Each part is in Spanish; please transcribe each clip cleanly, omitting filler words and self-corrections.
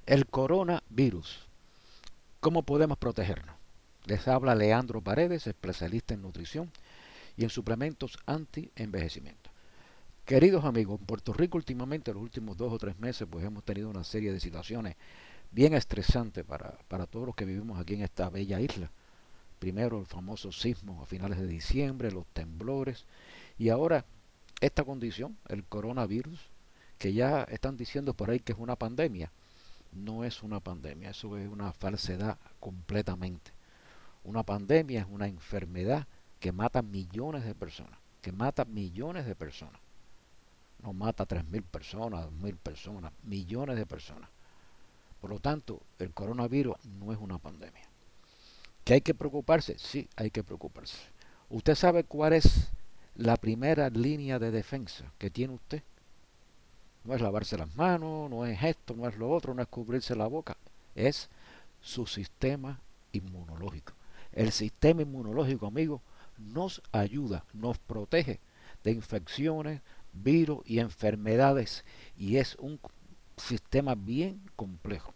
El coronavirus. ¿Cómo podemos protegernos? Les habla Leandro Paredes, especialista en nutrición y en suplementos anti-envejecimiento. Queridos amigos, en Puerto Rico últimamente, los últimos 2 o 3 meses, pues hemos tenido una serie de situaciones bien estresantes para todos los que vivimos aquí en esta bella isla. Primero el famoso sismo a finales de diciembre, los temblores y ahora esta condición, el coronavirus, que ya están diciendo por ahí que es una pandemia. No es una pandemia, eso es una falsedad completamente. Una pandemia es una enfermedad que mata millones de personas, que mata millones de personas. No mata 3.000 personas, 2.000 personas, millones de personas. Por lo tanto, el coronavirus no es una pandemia. ¿Que hay que preocuparse? Sí, hay que preocuparse. ¿Usted sabe cuál es la primera línea de defensa que tiene usted? No es lavarse las manos, no es esto, no es lo otro, no es cubrirse la boca. Es su sistema inmunológico. El sistema inmunológico, amigo, nos ayuda, nos protege de infecciones, virus y enfermedades. Y es un sistema bien complejo.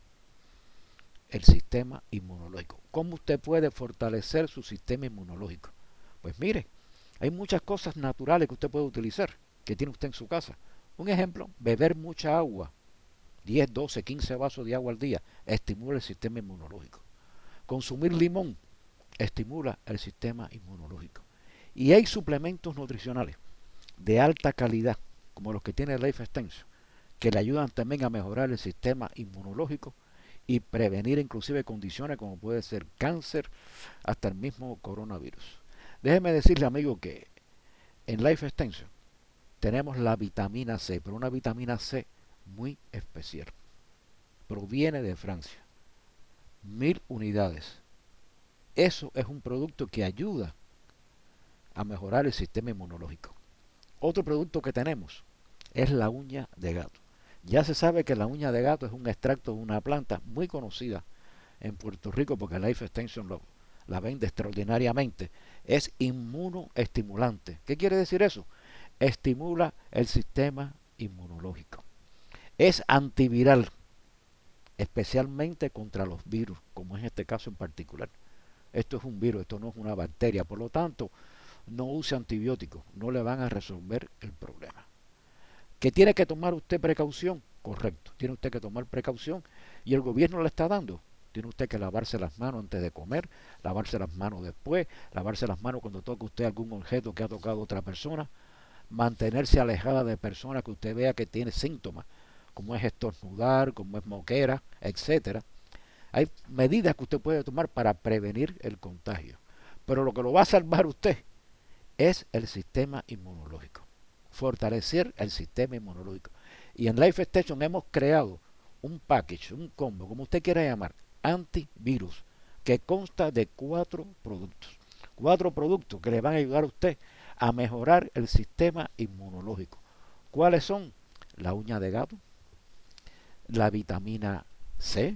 El sistema inmunológico. ¿Cómo usted puede fortalecer su sistema inmunológico? Pues mire, hay muchas cosas naturales que usted puede utilizar, que tiene usted en su casa. Un ejemplo, beber mucha agua, 10, 12, 15 vasos de agua al día, estimula el sistema inmunológico. Consumir limón estimula el sistema inmunológico. Y hay suplementos nutricionales de alta calidad, como los que tiene Life Extension, que le ayudan también a mejorar el sistema inmunológico y prevenir inclusive condiciones como puede ser cáncer, hasta el mismo coronavirus. Déjeme decirle, amigo, que en Life Extension tenemos la vitamina C, pero una vitamina C muy especial. Proviene de Francia. 1.000 unidades. Eso es un producto que ayuda a mejorar el sistema inmunológico. Otro producto que tenemos es la uña de gato. Ya se sabe que la uña de gato es un extracto de una planta muy conocida en Puerto Rico porque Life Extension la vende extraordinariamente. Es inmunoestimulante. ¿Qué quiere decir eso? Estimula el sistema inmunológico. Es antiviral, especialmente contra los virus, como en este caso en particular. Esto es un virus, esto no es una bacteria, por lo tanto, no use antibióticos, no le van a resolver el problema. ¿Que tiene que tomar usted precaución? Correcto, tiene usted que tomar precaución y el gobierno le está dando. Tiene usted que lavarse las manos antes de comer, lavarse las manos después, lavarse las manos cuando toque usted algún objeto que ha tocado otra persona, mantenerse alejada de personas que usted vea que tiene síntomas, como es estornudar, como es moquera, etcétera. Hay medidas que usted puede tomar para prevenir el contagio. Pero lo que lo va a salvar usted es el sistema inmunológico. Fortalecer el sistema inmunológico. Y en Life Extension hemos creado un package, un combo, como usted quiera llamar, antivirus, que consta de 4 productos. 4 productos que le van a ayudar a usted a mejorar el sistema inmunológico. ¿Cuáles son? La uña de gato, la vitamina C,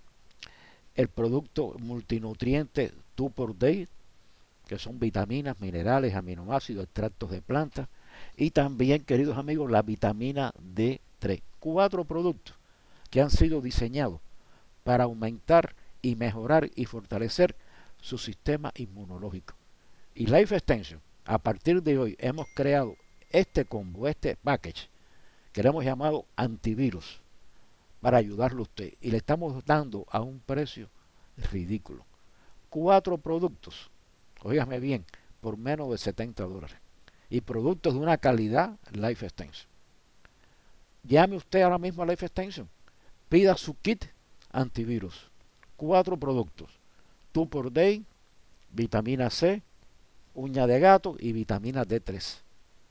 el producto multinutriente 2 por Day, que son vitaminas, minerales, aminoácidos, extractos de plantas, y también, queridos amigos, la vitamina D3. 4 productos que han sido diseñados para aumentar y mejorar y fortalecer su sistema inmunológico. Y Life Extension, a partir de hoy, hemos creado este combo, este package, que le hemos llamado antivirus, para ayudarle a usted. Y le estamos dando a un precio ridículo. 4 productos, oígame bien, por menos de $70. Y productos de una calidad Life Extension. Llame usted ahora mismo a Life Extension. Pida su kit antivirus. 4 productos. 2 por Day, vitamina C, uña de gato y vitamina D3.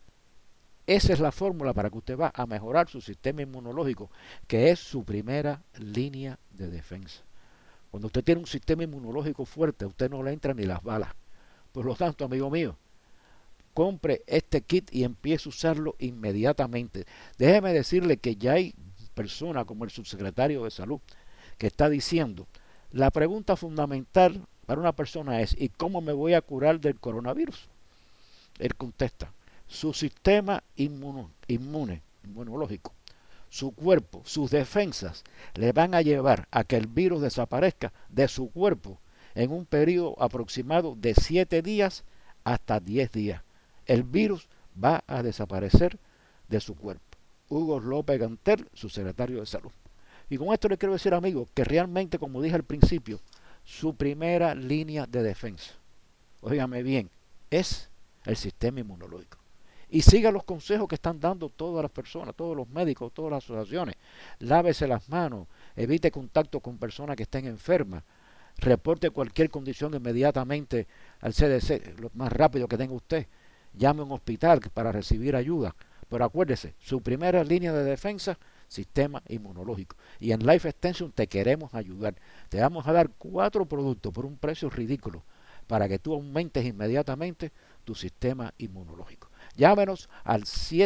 Esa es la fórmula para que usted va a mejorar su sistema inmunológico, que es su primera línea de defensa. Cuando usted tiene un sistema inmunológico fuerte, a usted no le entran ni las balas. Por lo tanto, amigo mío, compre este kit y empiece a usarlo inmediatamente. Déjeme decirle que ya hay personas como el subsecretario de Salud que está diciendo, la pregunta fundamental para una persona es, ¿y cómo me voy a curar del coronavirus? Él contesta, su sistema inmunológico su cuerpo, sus defensas, le van a llevar a que el virus desaparezca de su cuerpo en un periodo aproximado de 7 días hasta 10 días. El virus va a desaparecer de su cuerpo. Hugo López Gantel, su secretario de Salud. Y con esto le quiero decir, amigos, que realmente, como dije al principio, su primera línea de defensa, óigame bien, es el sistema inmunológico. Y siga los consejos que están dando todas las personas, todos los médicos, todas las asociaciones. Lávese las manos, evite contacto con personas que estén enfermas, reporte cualquier condición inmediatamente al CDC, lo más rápido que tenga usted. Llame a un hospital para recibir ayuda. Pero acuérdese, su primera línea de defensa, sistema inmunológico. Y en Life Extension te queremos ayudar. Te vamos a dar 4 productos por un precio ridículo para que tú aumentes inmediatamente tu sistema inmunológico. Llámenos al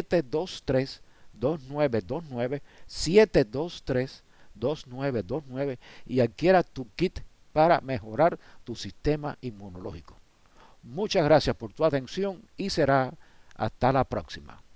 723-2929, 723-2929 y adquiera tu kit para mejorar tu sistema inmunológico. Muchas gracias por tu atención y será hasta la próxima.